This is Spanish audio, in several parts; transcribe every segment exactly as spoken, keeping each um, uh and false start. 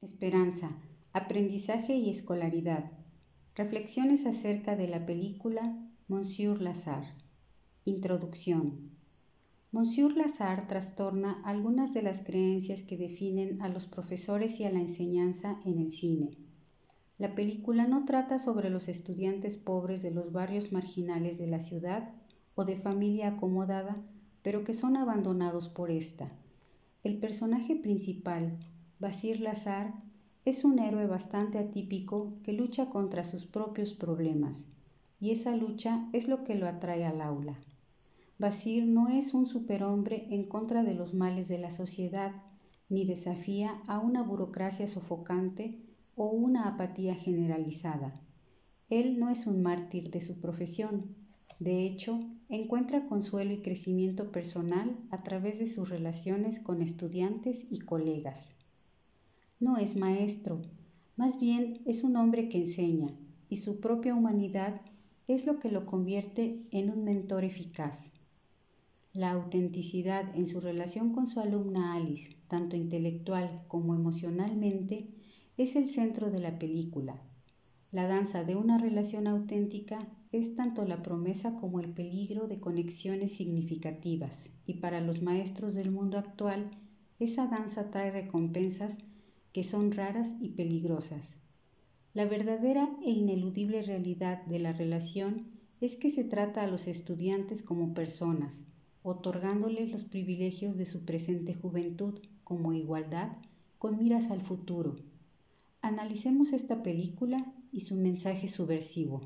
Esperanza, aprendizaje y escolaridad. Reflexiones acerca de la película Monsieur Lazare. Introducción. Monsieur Lazare trastorna algunas de las creencias que definen a los profesores y a la enseñanza en el cine. La película no trata sobre los estudiantes pobres de los barrios marginales de la ciudad o de familia acomodada, pero que son abandonados por esta. El personaje principal, Basir Lazare, es un héroe bastante atípico que lucha contra sus propios problemas, y esa lucha es lo que lo atrae al aula. Basir no es un superhombre en contra de los males de la sociedad, ni desafía a una burocracia sofocante o una apatía generalizada. Él no es un mártir de su profesión. De hecho, encuentra consuelo y crecimiento personal a través de sus relaciones con estudiantes y colegas. No es maestro, más bien es un hombre que enseña, y su propia humanidad es lo que lo convierte en un mentor eficaz. La autenticidad en su relación con su alumna Alice, tanto intelectual como emocionalmente, es el centro de la película. La danza de una relación auténtica es tanto la promesa como el peligro de conexiones significativas, y para los maestros del mundo actual, esa danza trae recompensas que son raras y peligrosas. La verdadera e ineludible realidad de la relación es que se trata a los estudiantes como personas, otorgándoles los privilegios de su presente juventud como igualdad con miras al futuro. Analicemos esta película y su mensaje subversivo.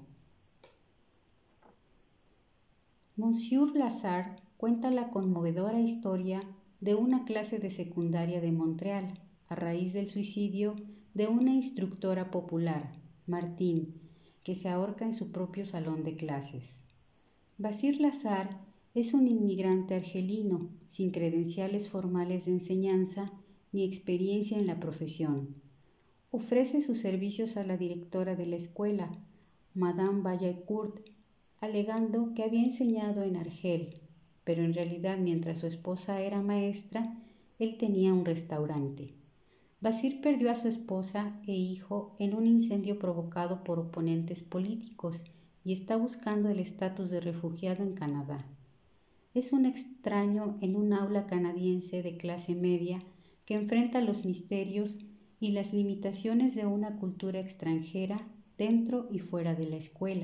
Monsieur Lazare cuenta la conmovedora historia de una clase de secundaria de Montreal a raíz del suicidio de una instructora popular, Martine, que se ahorca en su propio salón de clases. Basir Lazare es un inmigrante argelino sin credenciales formales de enseñanza ni experiencia en la profesión. Ofrece sus servicios a la directora de la escuela, Madame Vaillancourt, alegando que había enseñado en Argel, pero en realidad mientras su esposa era maestra, él tenía un restaurante. Basir perdió a su esposa e hijo en un incendio provocado por oponentes políticos y está buscando el estatus de refugiado en Canadá. Es un extraño en un aula canadiense de clase media que enfrenta los misterios y las limitaciones de una cultura extranjera dentro y fuera de la escuela.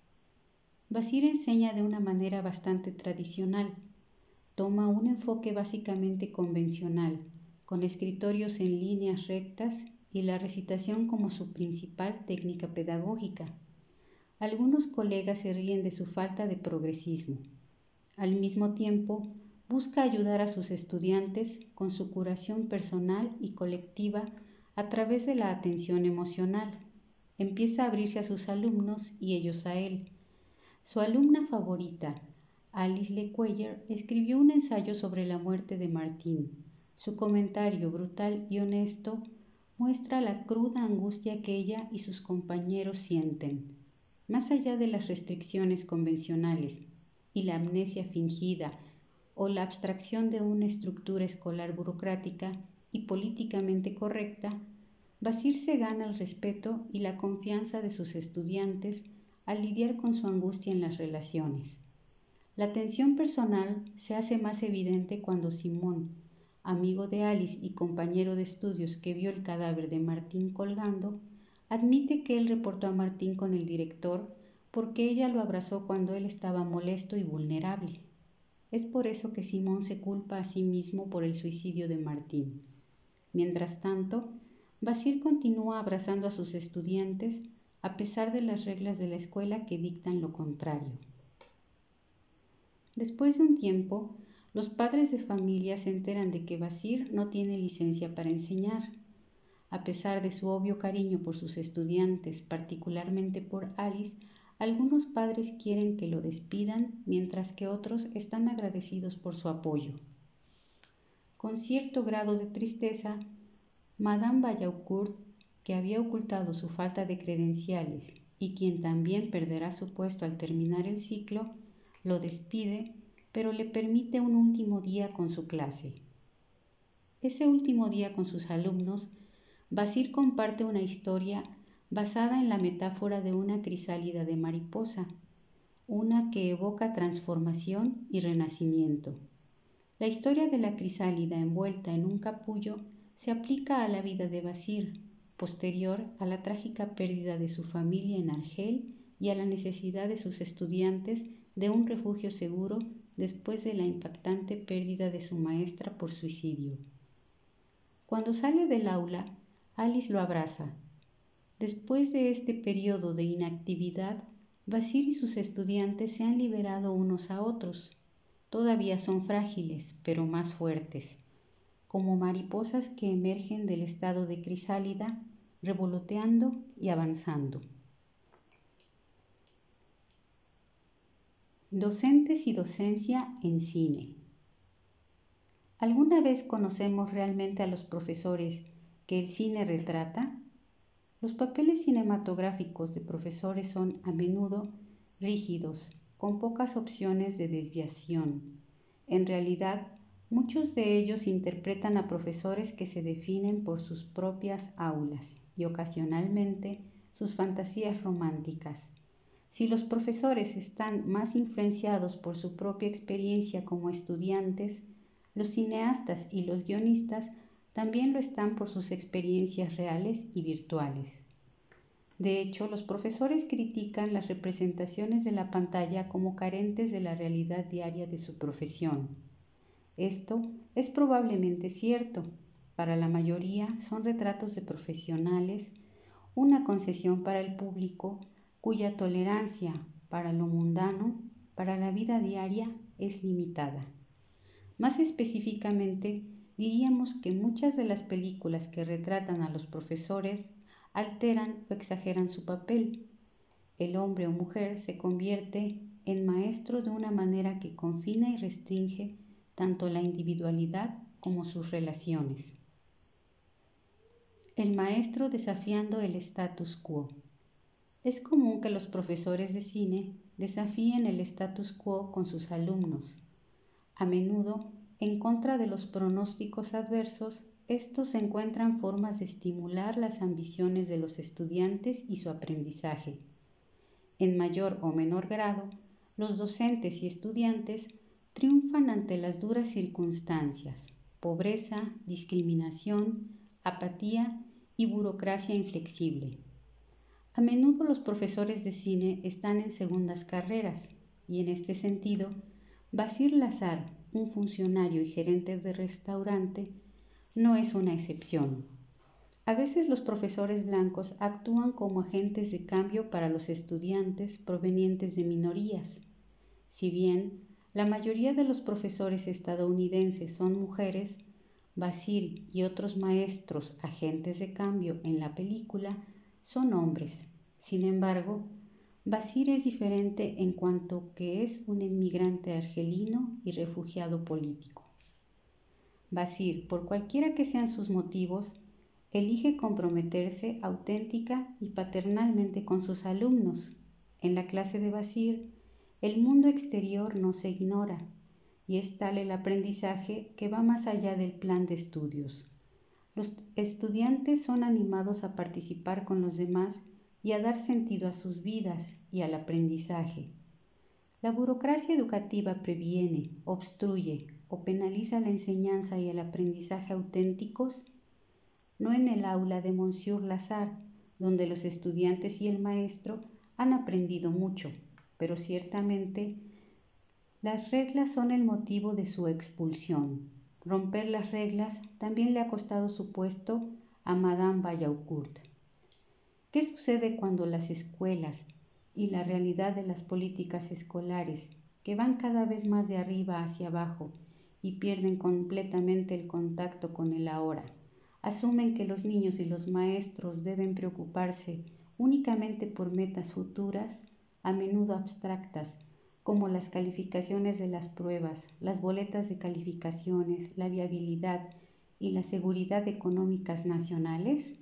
Basir enseña de una manera bastante tradicional. Toma un enfoque básicamente convencional, con escritorios en líneas rectas y la recitación como su principal técnica pedagógica. Algunos colegas se ríen de su falta de progresismo. Al mismo tiempo, busca ayudar a sus estudiantes con su curación personal y colectiva a través de la atención emocional. Empieza a abrirse a sus alumnos y ellos a él. Su alumna favorita, Alice Lecuyer, escribió un ensayo sobre la muerte de Martine. Su comentario brutal y honesto muestra la cruda angustia que ella y sus compañeros sienten. Más allá de las restricciones convencionales y la amnesia fingida o la abstracción de una estructura escolar burocrática y políticamente correcta, Basir se gana el respeto y la confianza de sus estudiantes al lidiar con su angustia en las relaciones. La tensión personal se hace más evidente cuando Simón, amigo de Alice y compañero de estudios que vio el cadáver de Martine colgando, admite que él reportó a Martine con el director porque ella lo abrazó cuando él estaba molesto y vulnerable. Es por eso que Simón se culpa a sí mismo por el suicidio de Martine. Mientras tanto, Basir continúa abrazando a sus estudiantes a pesar de las reglas de la escuela que dictan lo contrario. Después de un tiempo, los padres de familia se enteran de que Basir no tiene licencia para enseñar. A pesar de su obvio cariño por sus estudiantes, particularmente por Alice, algunos padres quieren que lo despidan, mientras que otros están agradecidos por su apoyo. Con cierto grado de tristeza, Madame Vaillancourt, que había ocultado su falta de credenciales y quien también perderá su puesto al terminar el ciclo, lo despide, pero le permite un último día con su clase. Ese último día con sus alumnos, Basir comparte una historia basada en la metáfora de una crisálida de mariposa, una que evoca transformación y renacimiento. La historia de la crisálida envuelta en un capullo se aplica a la vida de Basir, posterior a la trágica pérdida de su familia en Argel y a la necesidad de sus estudiantes de un refugio seguro después de la impactante pérdida de su maestra por suicidio. Cuando sale del aula, Alice lo abraza. Después de este periodo de inactividad, Basir y sus estudiantes se han liberado unos a otros. Todavía son frágiles, pero más fuertes, como mariposas que emergen del estado de crisálida, revoloteando y avanzando. Docentes y docencia en cine. ¿Alguna vez conocemos realmente a los profesores que el cine retrata? Los papeles cinematográficos de profesores son a menudo rígidos, con pocas opciones de desviación. En realidad, muchos de ellos interpretan a profesores que se definen por sus propias aulas y ocasionalmente sus fantasías románticas. Si los profesores están más influenciados por su propia experiencia como estudiantes, los cineastas y los guionistas también lo están por sus experiencias reales y virtuales. De hecho, los profesores critican las representaciones de la pantalla como carentes de la realidad diaria de su profesión. Esto es probablemente cierto. Para la mayoría son retratos de profesionales, una concesión para el público cuya tolerancia para lo mundano, para la vida diaria, es limitada. Más específicamente, diríamos que muchas de las películas que retratan a los profesores alteran o exageran su papel. El hombre o mujer se convierte en maestro de una manera que confina y restringe tanto la individualidad como sus relaciones. El maestro desafiando el status quo. Es común que los profesores de cine desafíen el status quo con sus alumnos. A menudo, en contra de los pronósticos adversos, estos encuentran formas de estimular las ambiciones de los estudiantes y su aprendizaje. En mayor o menor grado, los docentes y estudiantes triunfan ante las duras circunstancias, pobreza, discriminación, apatía y burocracia inflexible. A menudo los profesores de cine están en segundas carreras y en este sentido, Basir Lazar, un funcionario y gerente de restaurante, no es una excepción. A veces los profesores blancos actúan como agentes de cambio para los estudiantes provenientes de minorías. Si bien la mayoría de los profesores estadounidenses son mujeres, Basir y otros maestros agentes de cambio en la película son hombres. Sin embargo, Basir es diferente en cuanto que es un inmigrante argelino y refugiado político. Basir, por cualquiera que sean sus motivos, elige comprometerse auténtica y paternalmente con sus alumnos. En la clase de Basir, el mundo exterior no se ignora y es tal el aprendizaje que va más allá del plan de estudios. Los estudiantes son animados a participar con los demás y a dar sentido a sus vidas y al aprendizaje. La burocracia educativa previene, obstruye o penaliza la enseñanza y el aprendizaje auténticos, no en el aula de Monsieur Lazar, donde los estudiantes y el maestro han aprendido mucho, pero ciertamente las reglas son el motivo de su expulsión. Romper las reglas también le ha costado su puesto a Madame Vaillancourt. ¿Qué sucede cuando las escuelas y la realidad de las políticas escolares, que van cada vez más de arriba hacia abajo y pierden completamente el contacto con el ahora, asumen que los niños y los maestros deben preocuparse únicamente por metas futuras, a menudo abstractas, como las calificaciones de las pruebas, las boletas de calificaciones, la viabilidad y la seguridad económicas nacionales?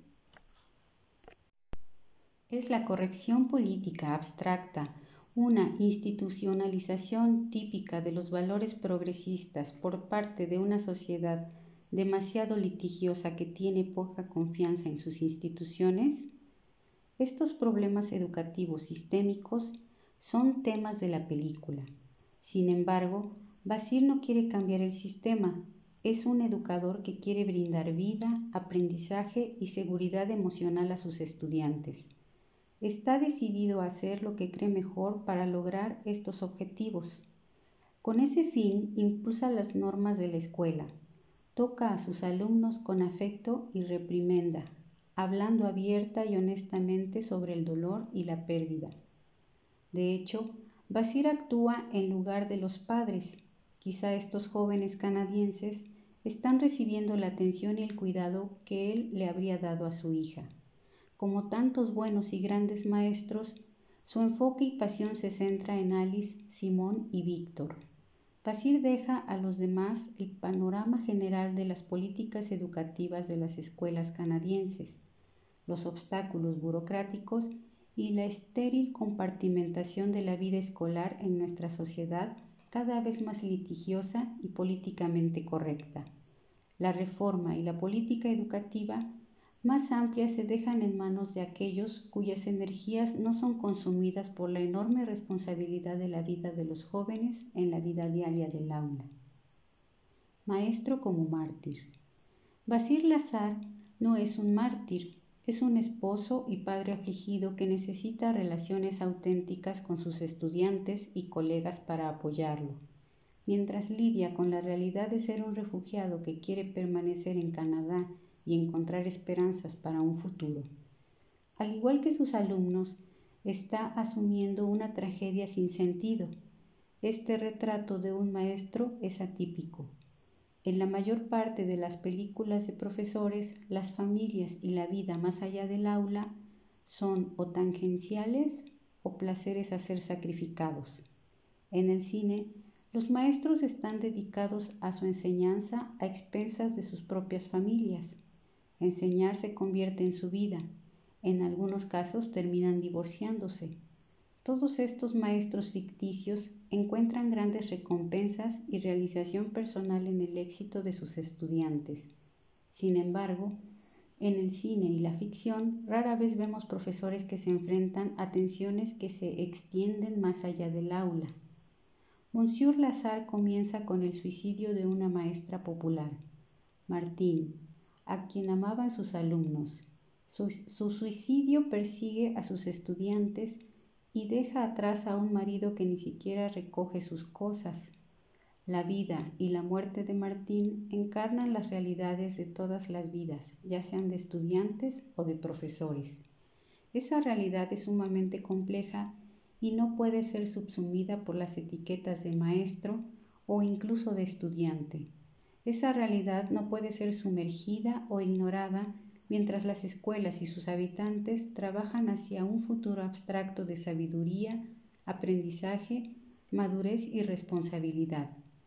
Es la corrección política abstracta, una institucionalización típica de los valores progresistas por parte de una sociedad demasiado litigiosa que tiene poca confianza en sus instituciones? Estos problemas educativos sistémicos son temas de la película. Sin embargo, Bashir no quiere cambiar el sistema. Es un educador que quiere brindar vida, aprendizaje y seguridad emocional a sus estudiantes. Está decidido a hacer lo que cree mejor para lograr estos objetivos. Con ese fin, impulsa las normas de la escuela. Toca a sus alumnos con afecto y reprimenda, hablando abierta y honestamente sobre el dolor y la pérdida. De hecho, Bashir actúa en lugar de los padres. Quizá estos jóvenes canadienses están recibiendo la atención y el cuidado que él le habría dado a su hija. Como tantos buenos y grandes maestros, su enfoque y pasión se centra en Alice, Simón y Víctor. Bashir deja a los demás el panorama general de las políticas educativas de las escuelas canadienses, los obstáculos burocráticos y la estéril compartimentación de la vida escolar en nuestra sociedad cada vez más litigiosa y políticamente correcta. La reforma y la política educativa más amplias se dejan en manos de aquellos cuyas energías no son consumidas por la enorme responsabilidad de la vida de los jóvenes en la vida diaria del aula. Maestro como mártir. Bashir Lazar no es un mártir, es un esposo y padre afligido que necesita relaciones auténticas con sus estudiantes y colegas para apoyarlo, mientras lidia con la realidad de ser un refugiado que quiere permanecer en Canadá y encontrar esperanzas para un futuro. Al igual que sus alumnos, está asumiendo una tragedia sin sentido. Este retrato de un maestro es atípico. En la mayor parte de las películas de profesores, las familias y la vida más allá del aula son o tangenciales o placeres a ser sacrificados. En el cine, los maestros están dedicados a su enseñanza a expensas de sus propias familias. Enseñar se convierte en su vida. En algunos casos terminan divorciándose. Todos estos maestros ficticios encuentran grandes recompensas y realización personal en el éxito de sus estudiantes. Sin embargo, en el cine y la ficción rara vez vemos profesores que se enfrentan a tensiones que se extienden más allá del aula. Monsieur Lazar comienza con el suicidio de una maestra popular, Martine, a quien amaban sus alumnos. Su, su suicidio persigue a sus estudiantes y deja atrás a un marido que ni siquiera recoge sus cosas. La vida y la muerte de Martín encarnan las realidades de todas las vidas, ya sean de estudiantes o de profesores. Esa realidad es sumamente compleja y no puede ser subsumida por las etiquetas de maestro o incluso de estudiante. Esa realidad no puede ser sumergida o ignorada mientras las escuelas y sus habitantes trabajan hacia un futuro abstracto de sabiduría, aprendizaje, madurez y responsabilidad.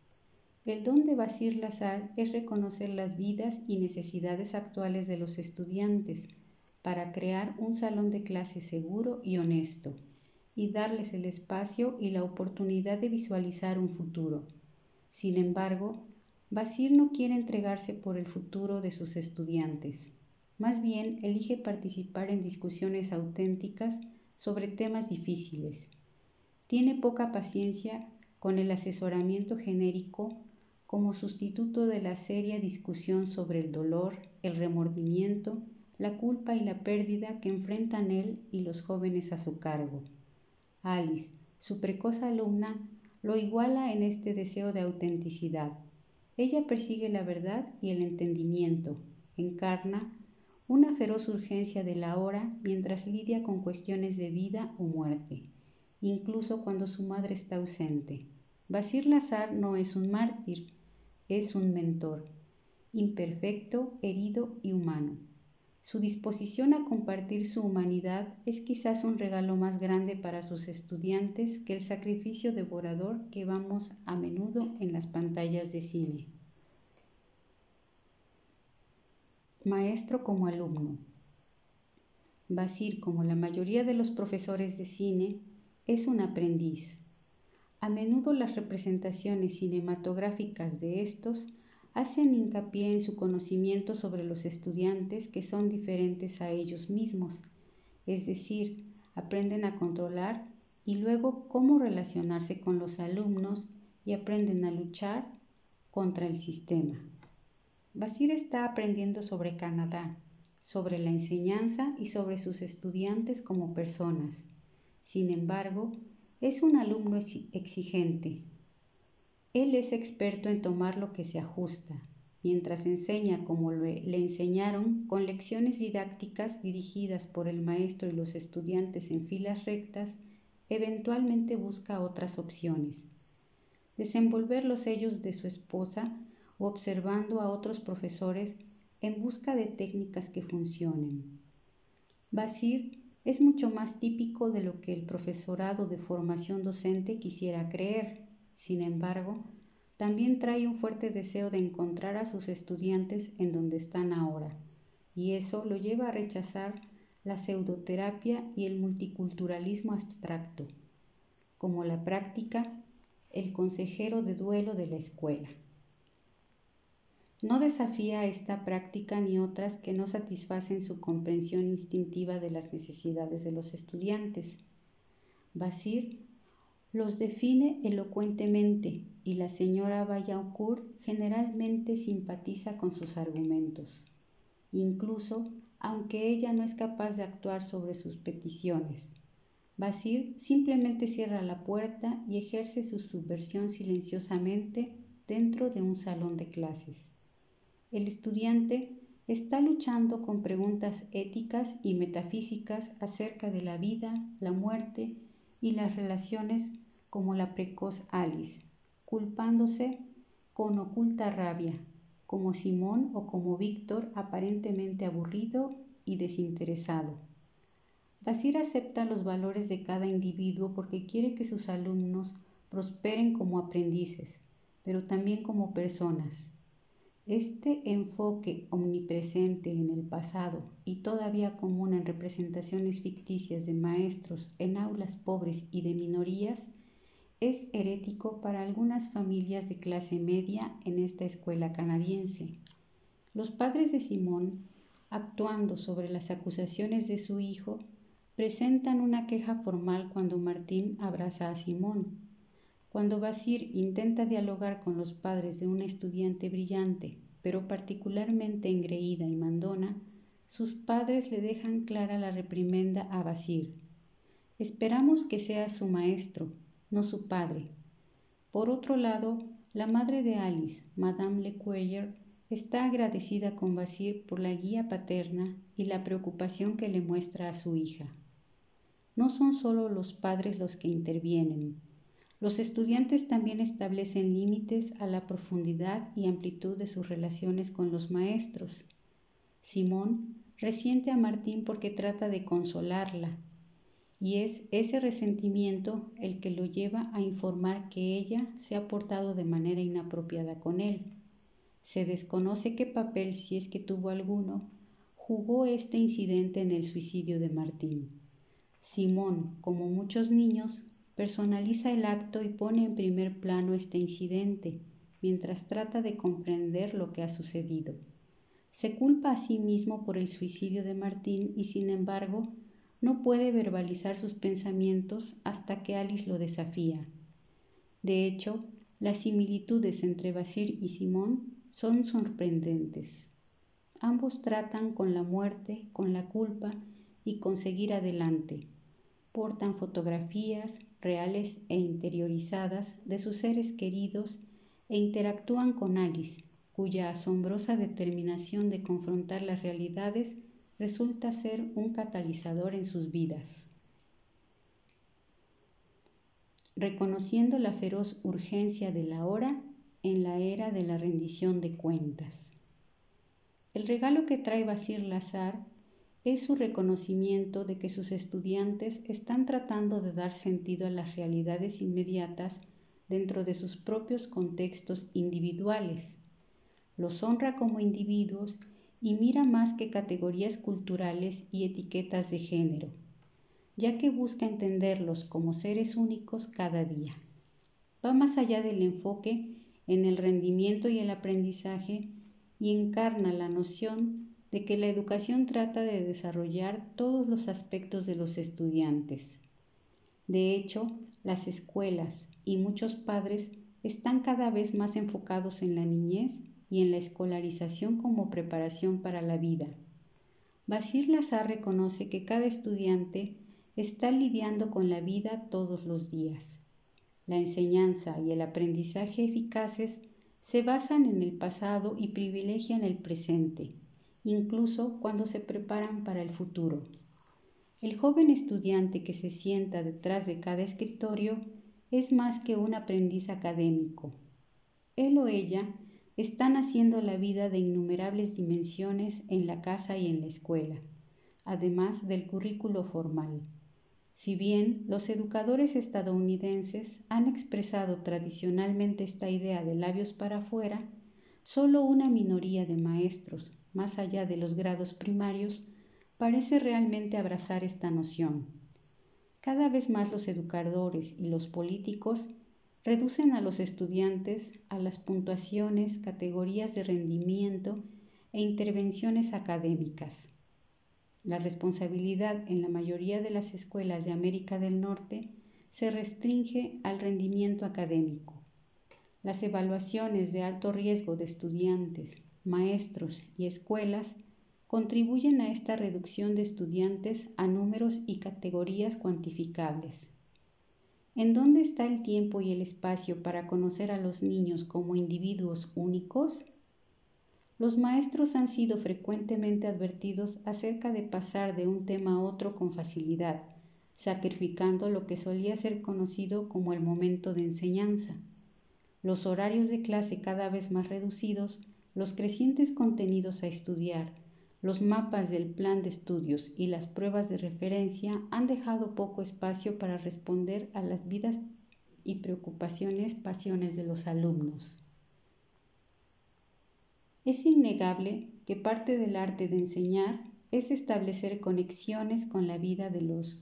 El don de Bashir Lazar es reconocer las vidas y necesidades actuales de los estudiantes para crear un salón de clase seguro y honesto y darles el espacio y la oportunidad de visualizar un futuro. Sin embargo, Bashir no quiere entregarse por el futuro de sus estudiantes. Más bien, elige participar en discusiones auténticas sobre temas difíciles. Tiene poca paciencia con el asesoramiento genérico como sustituto de la seria discusión sobre el dolor, el remordimiento, la culpa y la pérdida que enfrentan él y los jóvenes a su cargo. Alice, su precoz alumna, lo iguala en este deseo de autenticidad. Ella persigue la verdad y el entendimiento, encarna una feroz urgencia de la hora mientras lidia con cuestiones de vida o muerte, incluso cuando su madre está ausente. Bashir Lazar no es un mártir, es un mentor, imperfecto, herido y humano. Su disposición a compartir su humanidad es quizás un regalo más grande para sus estudiantes que el sacrificio devorador que vemos a menudo en las pantallas de cine. Maestro como alumno. Bashir, como la mayoría de los profesores de cine, es un aprendiz. A menudo las representaciones cinematográficas de estos hacen hincapié en su conocimiento sobre los estudiantes que son diferentes a ellos mismos, es decir, aprenden a controlar y luego cómo relacionarse con los alumnos y aprenden a luchar contra el sistema. Bashir está aprendiendo sobre Canadá, sobre la enseñanza y sobre sus estudiantes como personas. Sin embargo, es un alumno exigente. Él es experto en tomar lo que se ajusta, mientras enseña como le enseñaron con lecciones didácticas dirigidas por el maestro y los estudiantes en filas rectas, eventualmente busca otras opciones. Desenvolver los sellos de su esposa o observando a otros profesores en busca de técnicas que funcionen. Bashir es mucho más típico de lo que el profesorado de formación docente quisiera creer. Sin embargo, también trae un fuerte deseo de encontrar a sus estudiantes en donde están ahora, y eso lo lleva a rechazar la pseudoterapia y el multiculturalismo abstracto, como la práctica el consejero de duelo de la escuela. No desafía esta práctica ni otras que no satisfacen su comprensión instintiva de las necesidades de los estudiantes. Bashir los define elocuentemente y la señora Vaillancourt generalmente simpatiza con sus argumentos, incluso aunque ella no es capaz de actuar sobre sus peticiones. Bashir simplemente cierra la puerta y ejerce su subversión silenciosamente dentro de un salón de clases. El estudiante está luchando con preguntas éticas y metafísicas acerca de la vida, la muerte y las relaciones como la precoz Alice, culpándose con oculta rabia, como Simón o como Víctor aparentemente aburrido y desinteresado. Bashir acepta los valores de cada individuo porque quiere que sus alumnos prosperen como aprendices, pero también como personas. Este enfoque omnipresente en el pasado y todavía común en representaciones ficticias de maestros en aulas pobres y de minorías es herético para algunas familias de clase media en esta escuela canadiense. Los padres de Simón, actuando sobre las acusaciones de su hijo, presentan una queja formal cuando Martín abraza a Simón. Cuando Bashir intenta dialogar con los padres de una estudiante brillante, pero particularmente engreída y mandona, sus padres le dejan clara la reprimenda a Bashir. Esperamos que seas su maestro, no su padre. Por otro lado, la madre de Alice, Madame Lecuyer, está agradecida con Bashir por la guía paterna y la preocupación que le muestra a su hija. No son solo los padres los que intervienen. Los estudiantes también establecen límites a la profundidad y amplitud de sus relaciones con los maestros. Simón resiente a Martín porque trata de consolarla, y es ese resentimiento el que lo lleva a informar que ella se ha portado de manera inapropiada con él. Se desconoce qué papel, si es que tuvo alguno, jugó este incidente en el suicidio de Martín. Simón, como muchos niños, personaliza el acto y pone en primer plano este incidente, mientras trata de comprender lo que ha sucedido. Se culpa a sí mismo por el suicidio de Martín y, sin embargo, no puede verbalizar sus pensamientos hasta que Alice lo desafía. De hecho, las similitudes entre Bashir y Simón son sorprendentes. Ambos tratan con la muerte, con la culpa y con seguir adelante. Portan fotografías reales e interiorizadas de sus seres queridos e interactúan con Alice, cuya asombrosa determinación de confrontar las realidades resulta ser un catalizador en sus vidas. Reconociendo la feroz urgencia de la hora en la era de la rendición de cuentas. El regalo que trae Bashir Lazar es su reconocimiento de que sus estudiantes están tratando de dar sentido a las realidades inmediatas dentro de sus propios contextos individuales. Los honra como individuos y mira más que categorías culturales y etiquetas de género, ya que busca entenderlos como seres únicos cada día. Va más allá del enfoque en el rendimiento y el aprendizaje y encarna la noción de que la educación trata de desarrollar todos los aspectos de los estudiantes. De hecho, las escuelas y muchos padres están cada vez más enfocados en la niñez y en la escolarización como preparación para la vida. Bashir Lazar reconoce que cada estudiante está lidiando con la vida todos los días. La enseñanza y el aprendizaje eficaces se basan en el pasado y privilegian el presente, incluso cuando se preparan para el futuro. El joven estudiante que se sienta detrás de cada escritorio es más que un aprendiz académico. Él o ella están haciendo la vida de innumerables dimensiones en la casa y en la escuela, además del currículo formal. Si bien los educadores estadounidenses han expresado tradicionalmente esta idea de labios para afuera, solo una minoría de maestros, más allá de los grados primarios, parece realmente abrazar esta noción. Cada vez más los educadores y los políticos reducen a los estudiantes a las puntuaciones, categorías de rendimiento e intervenciones académicas. La responsabilidad en la mayoría de las escuelas de América del Norte se restringe al rendimiento académico. Las evaluaciones de alto riesgo de estudiantes, maestros y escuelas contribuyen a esta reducción de estudiantes a números y categorías cuantificables. ¿En dónde está el tiempo y el espacio para conocer a los niños como individuos únicos? Los maestros han sido frecuentemente advertidos acerca de pasar de un tema a otro con facilidad, sacrificando lo que solía ser conocido como el momento de enseñanza. Los horarios de clase cada vez más reducidos, los crecientes contenidos a estudiar, los mapas del plan de estudios y las pruebas de referencia han dejado poco espacio para responder a las vidas y preocupaciones, pasiones de los alumnos. Es innegable que parte del arte de enseñar es establecer conexiones con la vida de los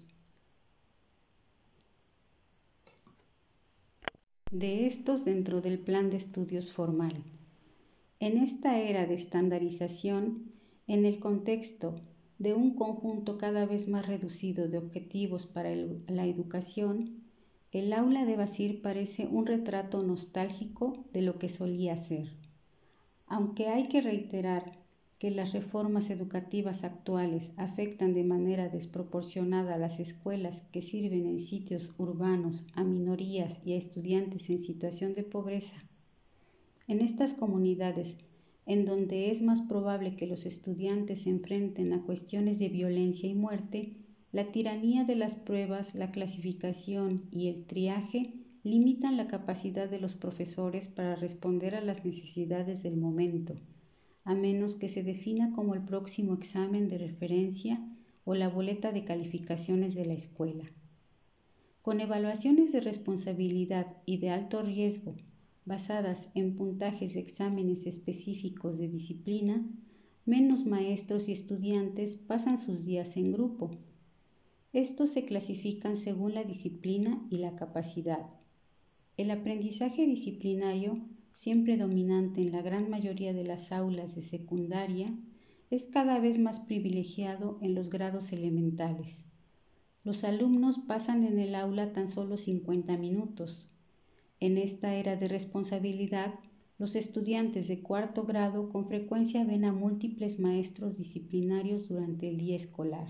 de estos dentro del plan de estudios formal. En esta era de estandarización, en el contexto de un conjunto cada vez más reducido de objetivos para el, la educación, el aula de Bashir parece un retrato nostálgico de lo que solía ser. Aunque hay que reiterar que las reformas educativas actuales afectan de manera desproporcionada a las escuelas que sirven en sitios urbanos a minorías y a estudiantes en situación de pobreza, en estas comunidades en donde es más probable que los estudiantes se enfrenten a cuestiones de violencia y muerte, la tiranía de las pruebas, la clasificación y el triaje limitan la capacidad de los profesores para responder a las necesidades del momento, a menos que se defina como el próximo examen de referencia o la boleta de calificaciones de la escuela. Con evaluaciones de responsabilidad y de alto riesgo basadas en puntajes de exámenes específicos de disciplina, menos maestros y estudiantes pasan sus días en grupo. Estos se clasifican según la disciplina y la capacidad. El aprendizaje disciplinario, siempre dominante en la gran mayoría de las aulas de secundaria, es cada vez más privilegiado en los grados elementales. Los alumnos pasan en el aula tan solo cincuenta minutos. En esta era de responsabilidad, los estudiantes de cuarto grado con frecuencia ven a múltiples maestros disciplinarios durante el día escolar.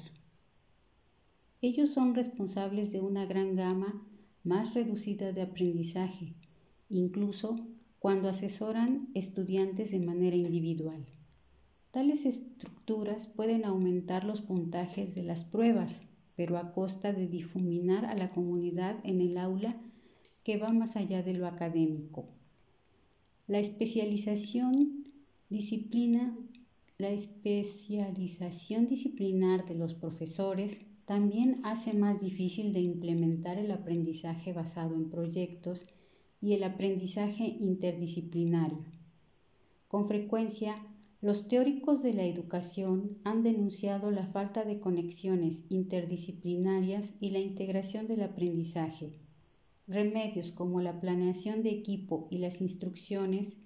Ellos son responsables de una gran gama más reducida de aprendizaje, incluso cuando asesoran estudiantes de manera individual. Tales estructuras pueden aumentar los puntajes de las pruebas, pero a costa de difuminar a la comunidad en el aula que va más allá de lo académico. La especialización disciplina, la especialización disciplinar de los profesores también hace más difícil de implementar el aprendizaje basado en proyectos y el aprendizaje interdisciplinario. Con frecuencia, los teóricos de la educación han denunciado la falta de conexiones interdisciplinarias y la integración del aprendizaje. remedios como la planeación de equipo y las instrucciones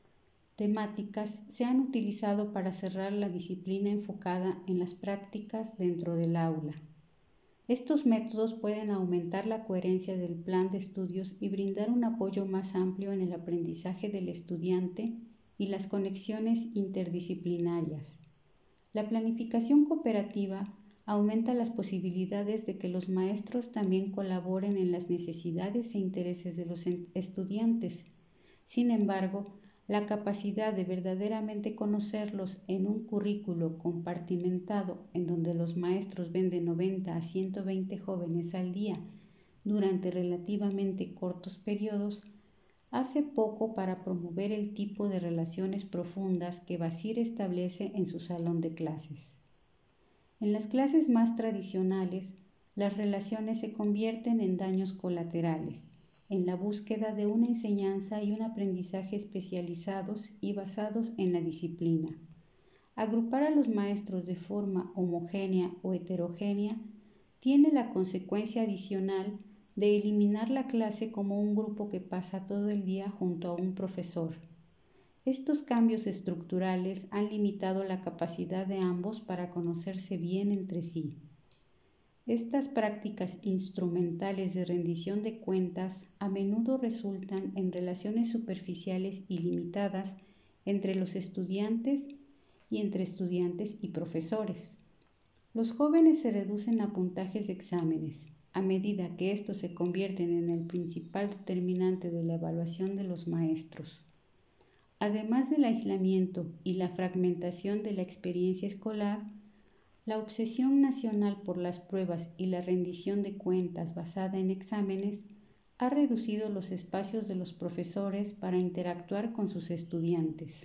temáticas se han utilizado para cerrar la disciplina enfocada en las prácticas dentro del aula. Estos métodos pueden aumentar la coherencia del plan de estudios y brindar un apoyo más amplio en el aprendizaje del estudiante y las conexiones interdisciplinarias. La planificación cooperativa aumenta las posibilidades de que los maestros también colaboren en las necesidades e intereses de los estudiantes. Sin embargo, la capacidad de verdaderamente conocerlos en un currículo compartimentado en donde los maestros ven de noventa a ciento veinte jóvenes al día durante relativamente cortos periodos, hace poco para promover el tipo de relaciones profundas que Basir establece en su salón de clases. En las clases más tradicionales, las relaciones se convierten en daños colaterales, en la búsqueda de una enseñanza y un aprendizaje especializados y basados en la disciplina. Agrupar a los maestros de forma homogénea o heterogénea tiene la consecuencia adicional de eliminar la clase como un grupo que pasa todo el día junto a un profesor. Estos cambios estructurales han limitado la capacidad de ambos para conocerse bien entre sí. Estas prácticas instrumentales de rendición de cuentas a menudo resultan en relaciones superficiales y limitadas entre los estudiantes y entre estudiantes y profesores. Los jóvenes se reducen a puntajes de exámenes, a medida que estos se convierten en el principal determinante de la evaluación de los maestros. Además del aislamiento y la fragmentación de la experiencia escolar, la obsesión nacional por las pruebas y la rendición de cuentas basada en exámenes ha reducido los espacios de los profesores para interactuar con sus estudiantes.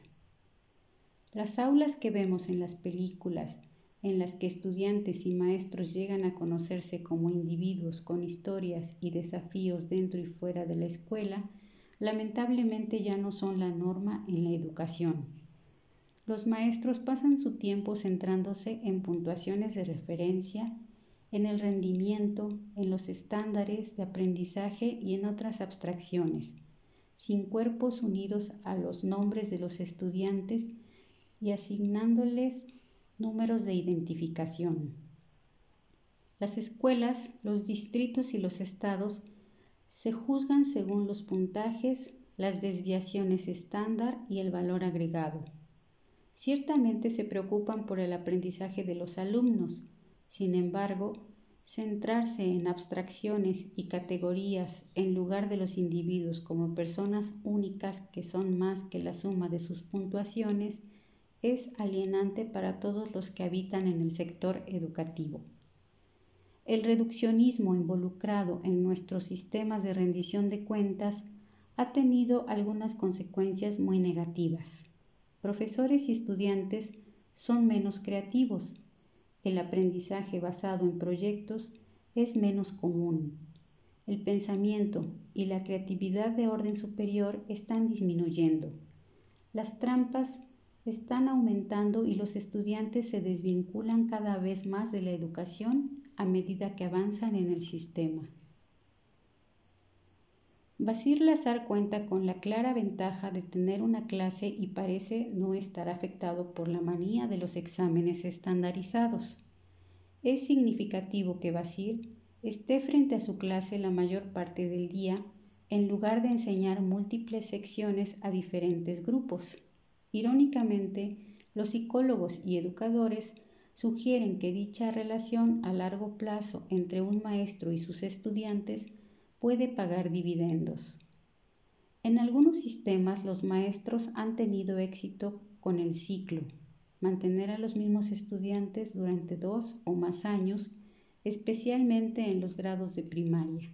Las aulas que vemos en las películas, en las que estudiantes y maestros llegan a conocerse como individuos con historias y desafíos dentro y fuera de la escuela, lamentablemente ya no son la norma en la educación. Los maestros pasan su tiempo centrándose en puntuaciones de referencia, en el rendimiento, en los estándares de aprendizaje y en otras abstracciones, sin cuerpos unidos a los nombres de los estudiantes y asignándoles números de identificación. Las escuelas, los distritos y los estados se juzgan según los puntajes, las desviaciones estándar y el valor agregado. Ciertamente se preocupan por el aprendizaje de los alumnos, sin embargo, centrarse en abstracciones y categorías en lugar de los individuos como personas únicas que son más que la suma de sus puntuaciones es alienante para todos los que habitan en el sector educativo. El reduccionismo involucrado en nuestros sistemas de rendición de cuentas ha tenido algunas consecuencias muy negativas. Profesores y estudiantes son menos creativos. El aprendizaje basado en proyectos es menos común. El pensamiento y la creatividad de orden superior están disminuyendo. Las trampas están aumentando y los estudiantes se desvinculan cada vez más de la educación a medida que avanzan en el sistema. Basir Lazar cuenta con la clara ventaja de tener una clase y parece no estar afectado por la manía de los exámenes estandarizados. Es significativo que Basir esté frente a su clase la mayor parte del día en lugar de enseñar múltiples secciones a diferentes grupos. Irónicamente, los psicólogos y educadores sugieren que dicha relación a largo plazo entre un maestro y sus estudiantes puede pagar dividendos. En algunos sistemas los maestros han tenido éxito con el ciclo, mantener a los mismos estudiantes durante dos o más años, especialmente en los grados de primaria.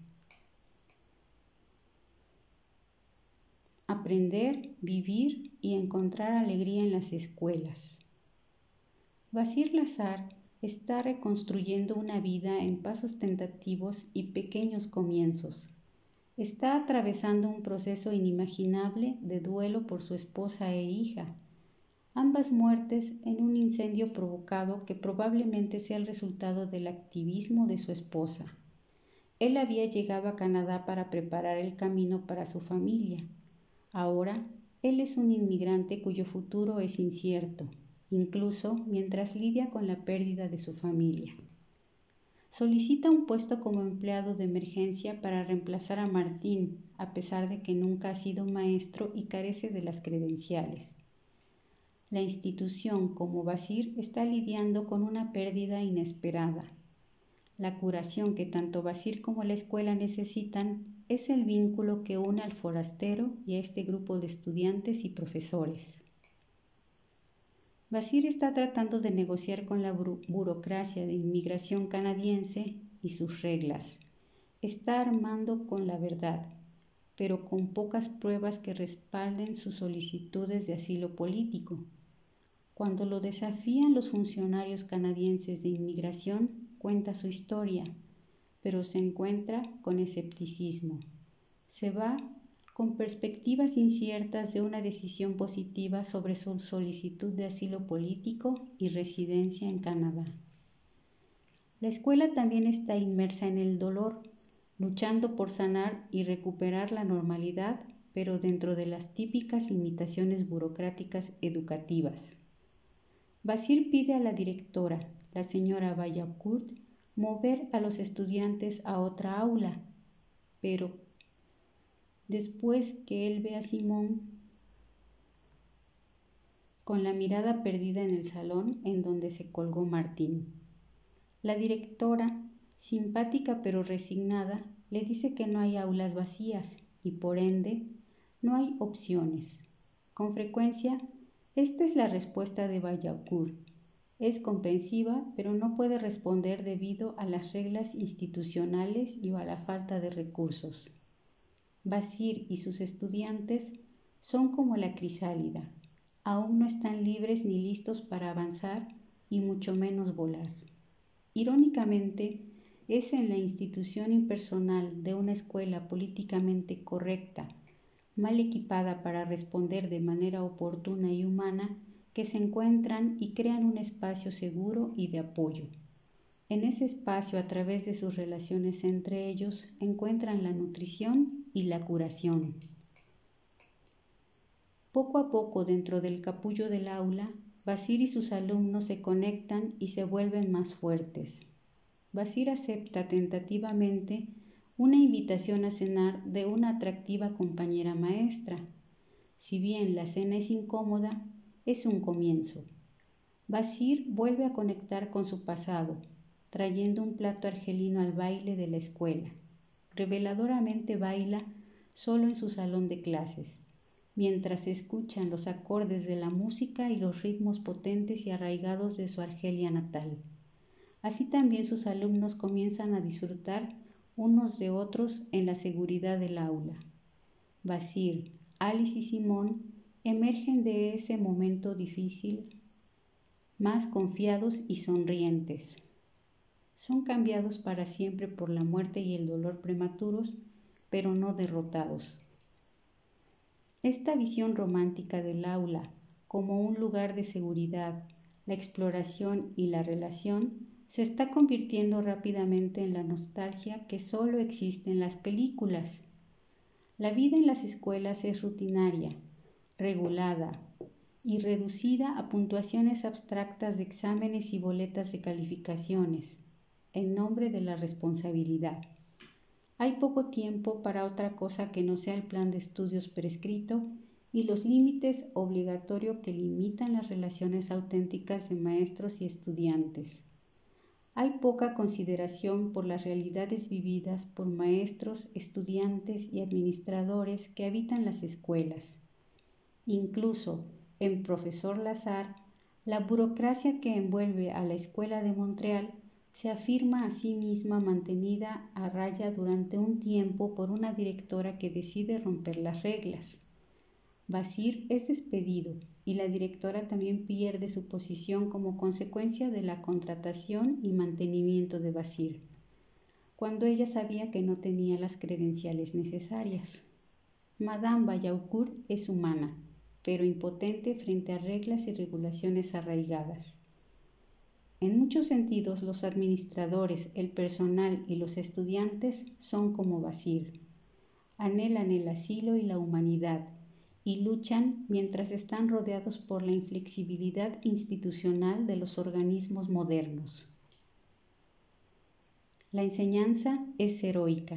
Aprender, vivir y encontrar alegría en las escuelas. Basir Lazar está reconstruyendo una vida en pasos tentativos y pequeños comienzos. Está atravesando un proceso inimaginable de duelo por su esposa e hija, ambas muertes en un incendio provocado que probablemente sea el resultado del activismo de su esposa. Él había llegado a Canadá para preparar el camino para su familia. Ahora, él es un inmigrante cuyo futuro es incierto, incluso mientras lidia con la pérdida de su familia. Solicita un puesto como empleado de emergencia para reemplazar a Martín, a pesar de que nunca ha sido maestro y carece de las credenciales. La institución, como Basir, está lidiando con una pérdida inesperada. La curación que tanto Basir como la escuela necesitan es el vínculo que une al forastero y a este grupo de estudiantes y profesores. Basir está tratando de negociar con la buro- burocracia de inmigración canadiense y sus reglas. Está armando con la verdad, pero con pocas pruebas que respalden sus solicitudes de asilo político. Cuando lo desafían los funcionarios canadienses de inmigración, cuenta su historia, pero se encuentra con escepticismo. Se va con perspectivas inciertas de una decisión positiva sobre su solicitud de asilo político y residencia en Canadá. La escuela también está inmersa en el dolor, luchando por sanar y recuperar la normalidad, pero dentro de las típicas limitaciones burocráticas educativas. Basir pide a la directora, la señora Vaillancourt, mover a los estudiantes a otra aula, pero después que él ve a Simón con la mirada perdida en el salón en donde se colgó Martín. La directora, simpática pero resignada, le dice que no hay aulas vacías y por ende no hay opciones. Con frecuencia, esta es la respuesta de Vaillancourt. Es comprensiva, pero no puede responder debido a las reglas institucionales y a la falta de recursos. Basir y sus estudiantes son como la crisálida, aún no están libres ni listos para avanzar y mucho menos volar. Irónicamente, es en la institución impersonal de una escuela políticamente correcta, mal equipada para responder de manera oportuna y humana, que se encuentran y crean un espacio seguro y de apoyo. En ese espacio, a través de sus relaciones entre ellos, encuentran la nutrición y la curación. Poco a poco, dentro del capullo del aula, Basir y sus alumnos se conectan y se vuelven más fuertes. Basir acepta tentativamente una invitación a cenar de una atractiva compañera maestra. Si bien la cena es incómoda, es un comienzo. Basir vuelve a conectar con su pasado, trayendo un plato argelino al baile de la escuela. Reveladoramente baila solo en su salón de clases, mientras se escuchan los acordes de la música y los ritmos potentes y arraigados de su Argelia natal. Así también sus alumnos comienzan a disfrutar unos de otros en la seguridad del aula. Basir, Alice y Simón emergen de ese momento difícil más confiados y sonrientes. Son cambiados para siempre por la muerte y el dolor prematuros, pero no derrotados. Esta visión romántica del aula como un lugar de seguridad, la exploración y la relación se está convirtiendo rápidamente en la nostalgia que solo existe en las películas. La vida en las escuelas es rutinaria, regulada y reducida a puntuaciones abstractas de exámenes y boletas de calificaciones, en nombre de la responsabilidad. Hay poco tiempo para otra cosa que no sea el plan de estudios prescrito y los límites obligatorios que limitan las relaciones auténticas de maestros y estudiantes. Hay poca consideración por las realidades vividas por maestros, estudiantes y administradores que habitan las escuelas. Incluso en Profesor Lazar, la burocracia que envuelve a la Escuela de Montreal se afirma a sí misma mantenida a raya durante un tiempo por una directora que decide romper las reglas. Basir es despedido y la directora también pierde su posición como consecuencia de la contratación y mantenimiento de Basir, cuando ella sabía que no tenía las credenciales necesarias. Madame Vaillancourt es humana, pero impotente frente a reglas y regulaciones arraigadas. En muchos sentidos, los administradores, el personal y los estudiantes son como Basir. Anhelan el asilo y la humanidad y luchan mientras están rodeados por la inflexibilidad institucional de los organismos modernos. La enseñanza es heroica.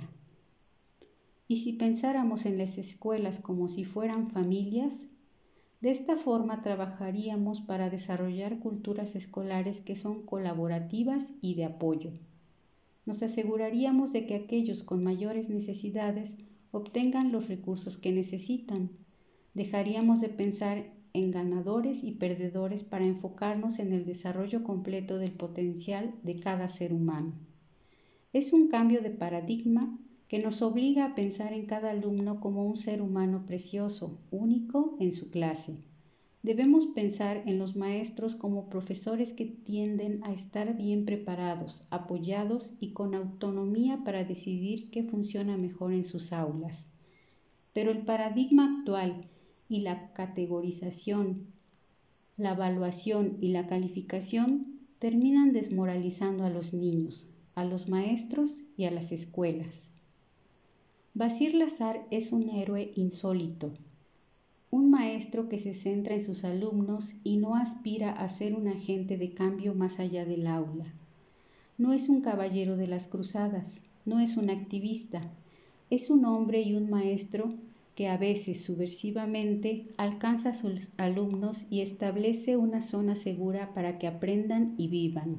Y si pensáramos en las escuelas como si fueran familias, de esta forma trabajaríamos para desarrollar culturas escolares que son colaborativas y de apoyo. Nos aseguraríamos de que aquellos con mayores necesidades obtengan los recursos que necesitan. Dejaríamos de pensar en ganadores y perdedores para enfocarnos en el desarrollo completo del potencial de cada ser humano. Es un cambio de paradigma que nos obliga a pensar en cada alumno como un ser humano precioso, único en su clase. Debemos pensar en los maestros como profesores que tienden a estar bien preparados, apoyados y con autonomía para decidir qué funciona mejor en sus aulas. Pero el paradigma actual y la categorización, la evaluación y la calificación terminan desmoralizando a los niños, a los maestros y a las escuelas. Basir Lazar es un héroe insólito, un maestro que se centra en sus alumnos y no aspira a ser un agente de cambio más allá del aula. No es un caballero de las cruzadas, no es un activista, es un hombre y un maestro que a veces subversivamente alcanza a sus alumnos y establece una zona segura para que aprendan y vivan.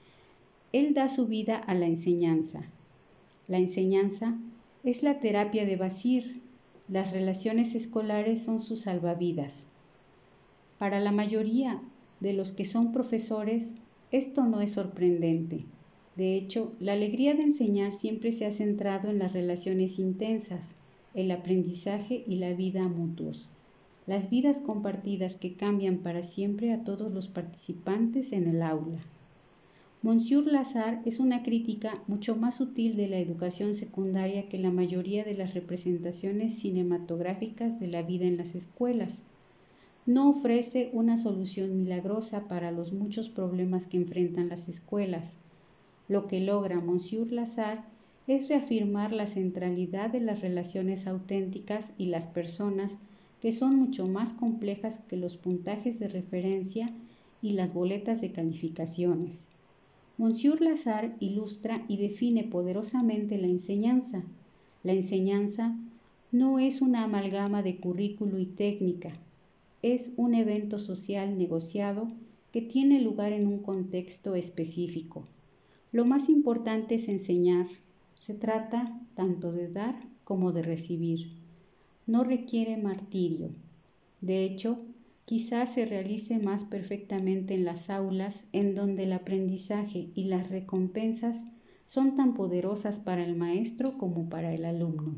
Él da su vida a la enseñanza. La enseñanza es la terapia de Basir. Las relaciones escolares son sus salvavidas. Para la mayoría de los que son profesores, esto no es sorprendente. De hecho, la alegría de enseñar siempre se ha centrado en las relaciones intensas, el aprendizaje y la vida mutuos. Las vidas compartidas que cambian para siempre a todos los participantes en el aula. Monsieur Lazar es una crítica mucho más sutil de la educación secundaria que la mayoría de las representaciones cinematográficas de la vida en las escuelas. No ofrece una solución milagrosa para los muchos problemas que enfrentan las escuelas. Lo que logra Monsieur Lazar es reafirmar la centralidad de las relaciones auténticas y las personas, que son mucho más complejas que los puntajes de referencia y las boletas de calificaciones. Monsieur Lazar ilustra y define poderosamente la enseñanza. La enseñanza no es una amalgama de currículo y técnica, es un evento social negociado que tiene lugar en un contexto específico. Lo más importante es enseñar. Se trata tanto de dar como de recibir. No requiere martirio. De hecho, quizás se realice más perfectamente en las aulas, en donde el aprendizaje y las recompensas son tan poderosas para el maestro como para el alumno.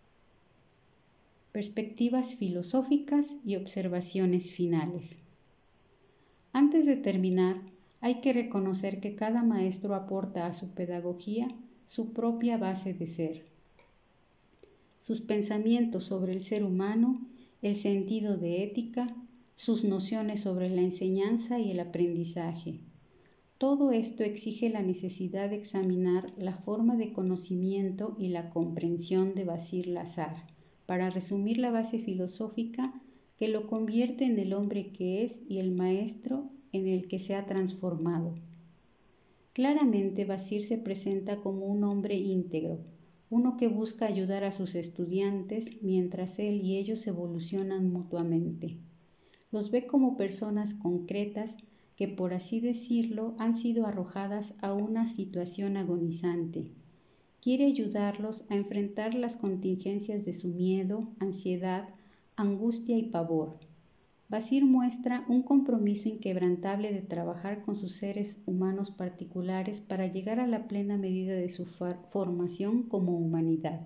Perspectivas filosóficas y observaciones finales. Antes de terminar, hay que reconocer que cada maestro aporta a su pedagogía su propia base de ser. Sus pensamientos sobre el ser humano, el sentido de ética, sus nociones sobre la enseñanza y el aprendizaje. Todo esto exige la necesidad de examinar la forma de conocimiento y la comprensión de Basir Lazar, para resumir la base filosófica que lo convierte en el hombre que es y el maestro en el que se ha transformado. Claramente Basir se presenta como un hombre íntegro, uno que busca ayudar a sus estudiantes mientras él y ellos evolucionan mutuamente. Los ve como personas concretas que, por así decirlo, han sido arrojadas a una situación agonizante. Quiere ayudarlos a enfrentar las contingencias de su miedo, ansiedad, angustia y pavor. Basir muestra un compromiso inquebrantable de trabajar con sus seres humanos particulares para llegar a la plena medida de su formación como humanidad.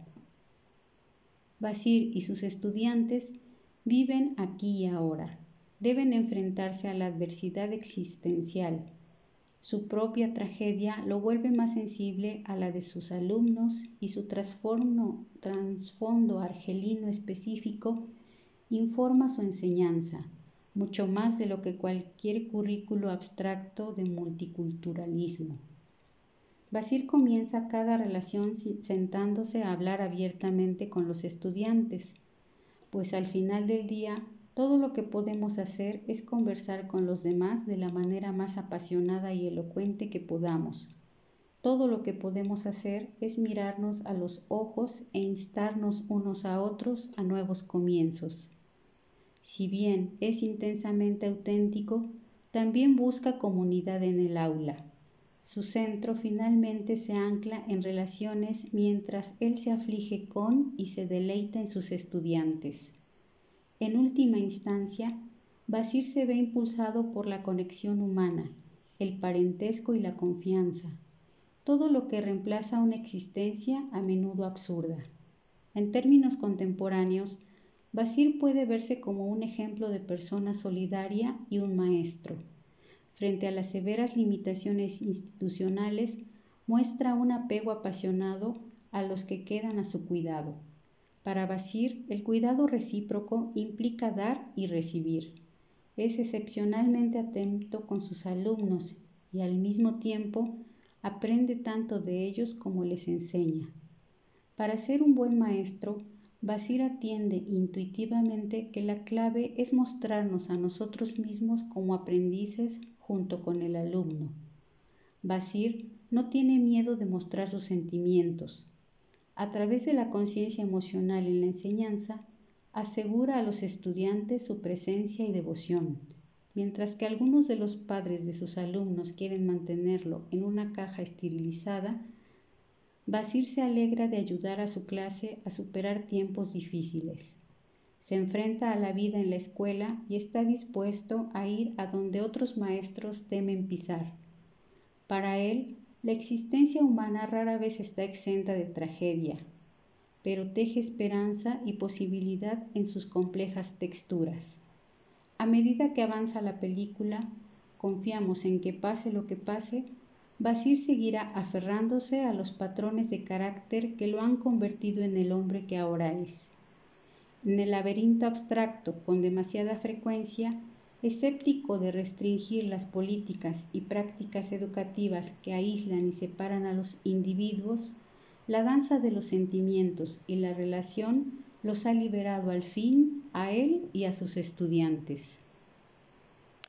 Basir y sus estudiantes viven aquí y ahora. Deben enfrentarse a la adversidad existencial. Su propia tragedia lo vuelve más sensible a la de sus alumnos y su trasfondo argelino específico informa su enseñanza. mucho más de lo que cualquier currículo abstracto de multiculturalismo. Basir comienza cada relación sentándose a hablar abiertamente con los estudiantes, pues al final del día todo lo que podemos hacer es conversar con los demás de la manera más apasionada y elocuente que podamos. Todo lo que podemos hacer es mirarnos a los ojos e instarnos unos a otros a nuevos comienzos. Si bien es intensamente auténtico, también busca comunidad en el aula. Su centro finalmente se ancla en relaciones mientras él se aflige con y se deleita en sus estudiantes. En última instancia, Basir se ve impulsado por la conexión humana, el parentesco y la confianza, todo lo que reemplaza una existencia a menudo absurda. En términos contemporáneos, Basir puede verse como un ejemplo de persona solidaria y un maestro. Frente a las severas limitaciones institucionales, muestra un apego apasionado a los que quedan a su cuidado. Para Basir, el cuidado recíproco implica dar y recibir. Es excepcionalmente atento con sus alumnos y al mismo tiempo aprende tanto de ellos como les enseña. Para ser un buen maestro, Basir atiende intuitivamente que la clave es mostrarnos a nosotros mismos como aprendices junto con el alumno. Basir no tiene miedo de mostrar sus sentimientos. A través de la conciencia emocional en la enseñanza, asegura a los estudiantes su presencia y devoción, mientras que algunos de los padres de sus alumnos quieren mantenerlo en una caja esterilizada. Basir se alegra de ayudar a su clase a superar tiempos difíciles. Se enfrenta a la vida en la escuela y está dispuesto a ir a donde otros maestros temen pisar. Para él, la existencia humana rara vez está exenta de tragedia, pero teje esperanza y posibilidad en sus complejas texturas. A medida que avanza la película, confiamos en que pase lo que pase, Basir seguirá aferrándose a los patrones de carácter que lo han convertido en el hombre que ahora es. En el laberinto abstracto, con demasiada frecuencia, escéptico de restringir las políticas y prácticas educativas que aíslan y separan a los individuos, la danza de los sentimientos y la relación los ha liberado al fin a él y a sus estudiantes.